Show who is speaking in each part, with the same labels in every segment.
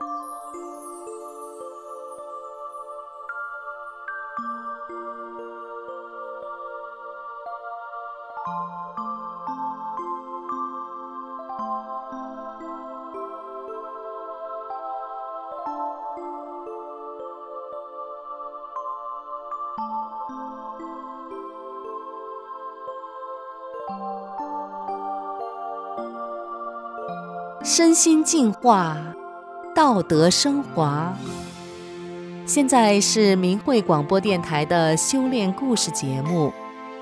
Speaker 1: 身心净化，道德升华。现在是明慧广播电台的修炼故事节目。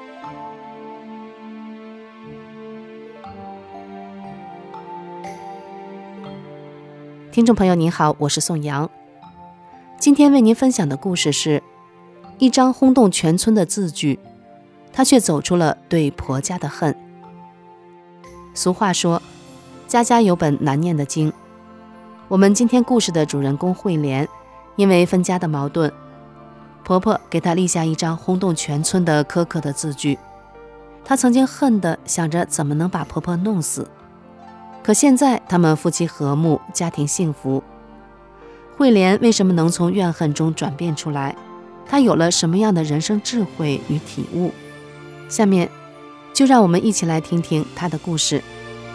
Speaker 1: 听众朋友您好，我是宋阳。今天为您分享的故事是一张轰动全村的字据，他却走出了对婆家的恨。俗话说，家家有本难念的经。我们今天故事的主人公慧莲，因为分家的矛盾，婆婆给她立下一张轰动全村的苛刻的字据。她曾经恨地想着怎么能把婆婆弄死，可现在他们夫妻和睦，家庭幸福。慧莲为什么能从怨恨中转变出来？她有了什么样的人生智慧与体悟？下面就让我们一起来听听她的故事。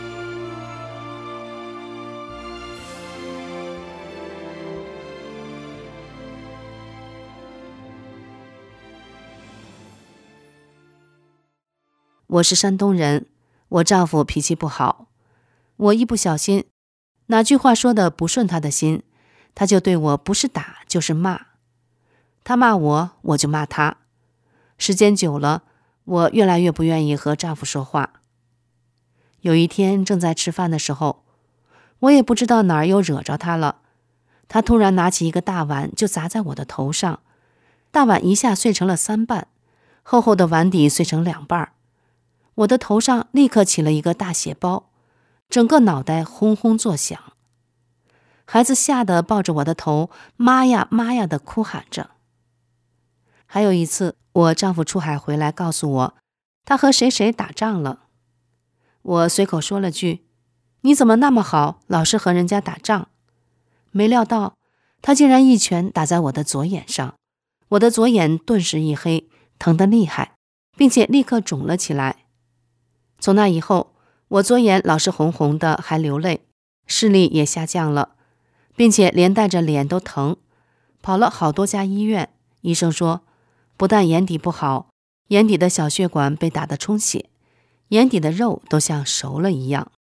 Speaker 1: 我是山东人，我丈夫脾气不好，我一不小心，哪句话说的不顺他的心，他就对我不是打就是骂。他骂我，我就骂他。时间久了，我越来越不愿意和丈夫说话。有一天正在吃饭的时候，我也不知道哪儿又惹着他了，他突然拿起一个大碗就砸在我的头上，大碗一下碎成了3半，厚厚的碗底碎成2半。我的头上立刻起了一个大血包，整个脑袋轰轰作响。孩子吓得抱着我的头，妈呀妈呀地哭喊着。还有一次，我丈夫出海回来告诉我，他和谁谁打仗了。我随口说了句，你怎么那么好，老是和人家打仗？没料到他竟然一拳打在我的左眼上，我的左眼顿时一黑，疼得厉害，并且立刻肿了起来。从那以后，我左眼老是红红的，还流泪，视力也下降了，并且连带着脸都疼，跑了好多家医院，医生说，不但眼底不好，眼底的小血管被打得充血，眼底的肉都像熟了一样。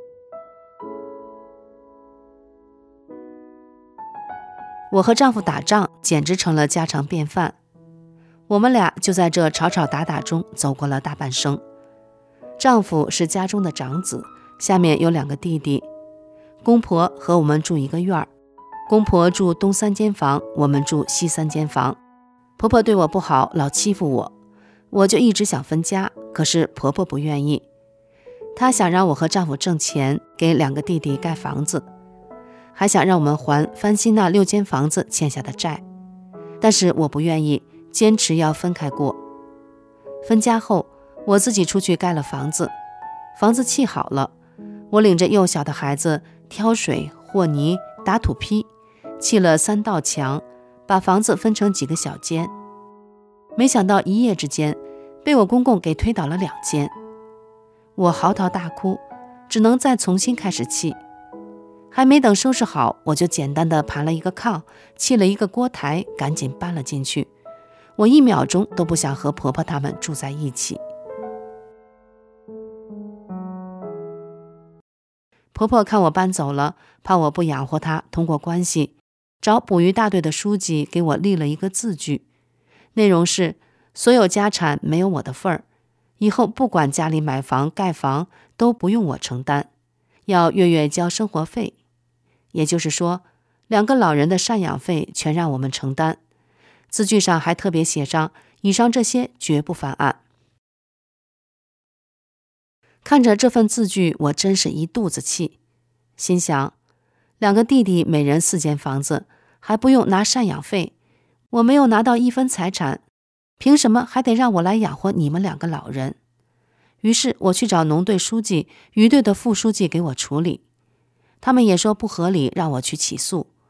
Speaker 1: 我和丈夫打仗简直成了家常便饭，我们俩就在这吵吵打打中走过了大半生。丈夫是家中的长子，下面有2个弟弟。公婆和我们住一个院儿，公婆住东3间房，我们住西3间房。婆婆对我不好，老欺负我，我就一直想分家，可是婆婆不愿意。她想让我和丈夫挣钱，给2个弟弟盖房子，还想让我们还翻新那6间房子欠下的债，但是我不愿意，坚持要分开过。分家后，我自己出去盖了房子，房子砌好了，我领着幼小的孩子挑水、和泥、打土坯，砌了3道墙，把房子分成几个小间。没想到一夜之间，被我公公给推倒了2间。我嚎啕大哭，只能再重新开始砌。还没等收拾好，我就简单的盘了一个炕，砌了一个锅台，赶紧搬了进去。我1秒钟都不想和婆婆他们住在一起。婆婆看我搬走了，怕我不养活她，通过关系找捕鱼大队的书记给我立了一个字据，内容是所有家产没有我的份儿，以后不管家里买房盖房都不用我承担，要月月交生活费，也就是说2个老人的赡养费全让我们承担。字据上还特别写上，以上这些绝不翻案。看着这份字据，我真是一肚子气，心想2个弟弟每人4间房子，还不用拿赡养费，我没有拿到1分财产，凭什么还得让我来养活你们2个老人？于是我去找农队书记、渔队的副书记给我处理，他们也说不合理，让我去起诉。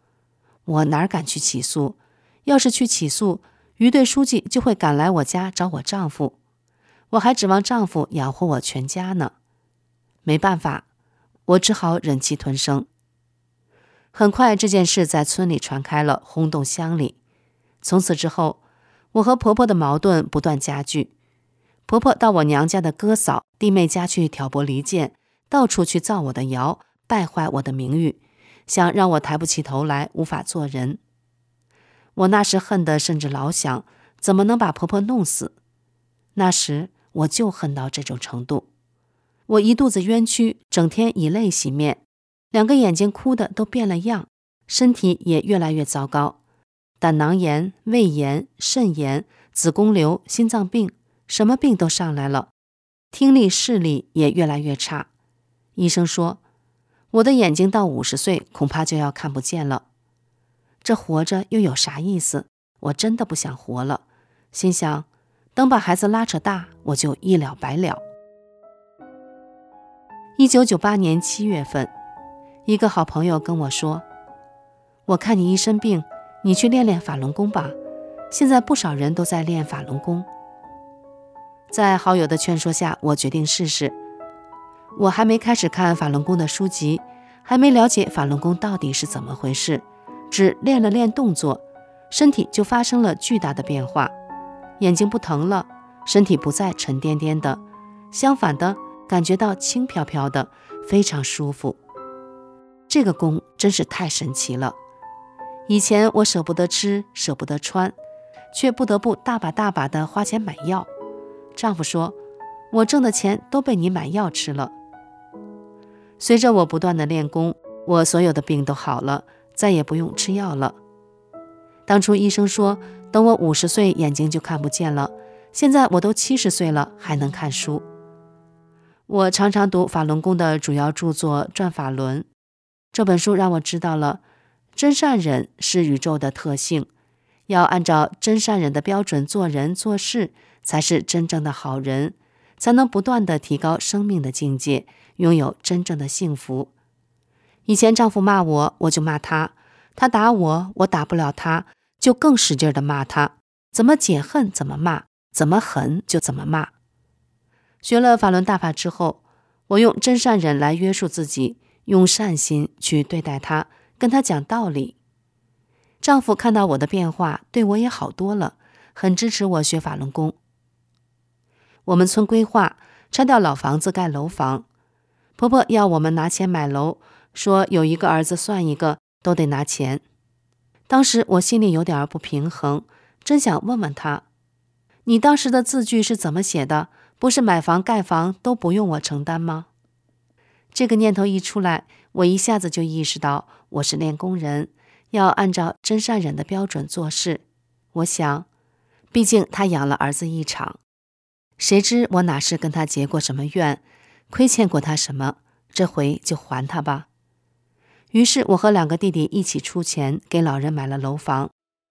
Speaker 1: 我哪敢去起诉？要是去起诉，余队书记就会赶来我家找我丈夫，我还指望丈夫养活我全家呢。没办法，我只好忍气吞声。很快这件事在村里传开了，轰动乡里。从此之后，我和婆婆的矛盾不断加剧。婆婆到我娘家的哥嫂、弟妹家去挑拨离间，到处去造我的谣，败坏我的名誉，想让我抬不起头来，无法做人。我那时恨得甚至老想，怎么能把婆婆弄死？那时我就恨到这种程度。我一肚子冤屈，整天以泪洗面，2个眼睛哭得都变了样，身体也越来越糟糕，胆囊炎、胃炎、肾炎、子宫瘤、心脏病，什么病都上来了，听力视力也越来越差。医生说，我的眼睛到50岁恐怕就要看不见了。这活着又有啥意思？我真的不想活了，心想，等把孩子拉扯大，我就一了百了。1998年7月份，一个好朋友跟我说，我看你一身病，你去练练法轮功吧，现在不少人都在练法轮功。在好友的劝说下，我决定试试。我还没开始看法轮功的书籍，还没了解法轮功到底是怎么回事，只练了练动作，身体就发生了巨大的变化，眼睛不疼了，身体不再沉甸甸的，相反的感觉到轻飘飘的，非常舒服。这个功真是太神奇了。以前我舍不得吃，舍不得穿，却不得不大把大把的花钱买药。丈夫说，我挣的钱都被你买药吃了。随着我不断的练功，我所有的病都好了，再也不用吃药了。当初医生说，等我50岁眼睛就看不见了，现在我都70岁了，还能看书。我常常读法轮功的主要著作《转法轮》，这本书让我知道了真善忍是宇宙的特性，要按照真善忍的标准做人做事，才是真正的好人，才能不断地提高生命的境界，拥有真正的幸福。以前丈夫骂我，我就骂他，他打我，我打不了他，就更使劲地骂他，怎么解恨怎么骂，怎么狠就怎么骂。学了法轮大法之后，我用真善忍来约束自己，用善心去对待他，跟他讲道理。丈夫看到我的变化，对我也好多了，很支持我学法轮功。我们村规划拆掉老房子盖楼房，婆婆要我们拿钱买楼，说有一个儿子算一个，都得拿钱。当时我心里有点不平衡，真想问问她，你当时的字据是怎么写的？不是买房盖房都不用我承担吗？这个念头一出来，我一下子就意识到我是练功人，要按照真善忍的标准做事。我想，毕竟他养了儿子一场，谁知我哪是跟他结过什么怨，亏欠过他什么，这回就还他吧。于是我和2个弟弟一起出钱给老人买了楼房。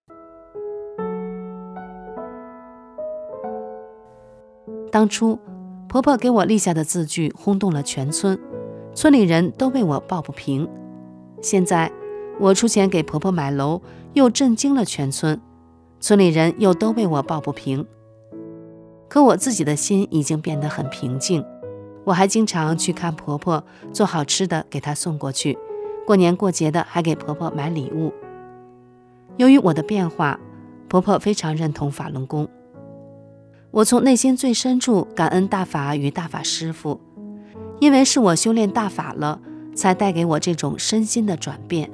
Speaker 1: 当初婆婆给我立下的字据轰动了全村，村里人都为我抱不平。现在我出钱给婆婆买楼，又震惊了全村，村里人又都为我抱不平。可我自己的心已经变得很平静，我还经常去看婆婆，做好吃的给她送过去，过年过节的还给婆婆买礼物。由于我的变化，婆婆非常认同法轮功。我从内心最深处感恩大法与大法师父，因为是我修炼大法了，才带给我这种身心的转变。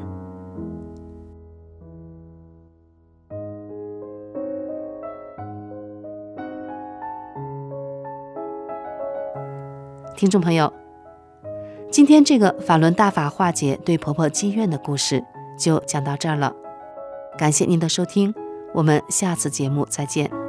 Speaker 1: 听众朋友，今天这个法轮大法化解对婆婆积怨的故事就讲到这儿了，感谢您的收听，我们下次节目再见。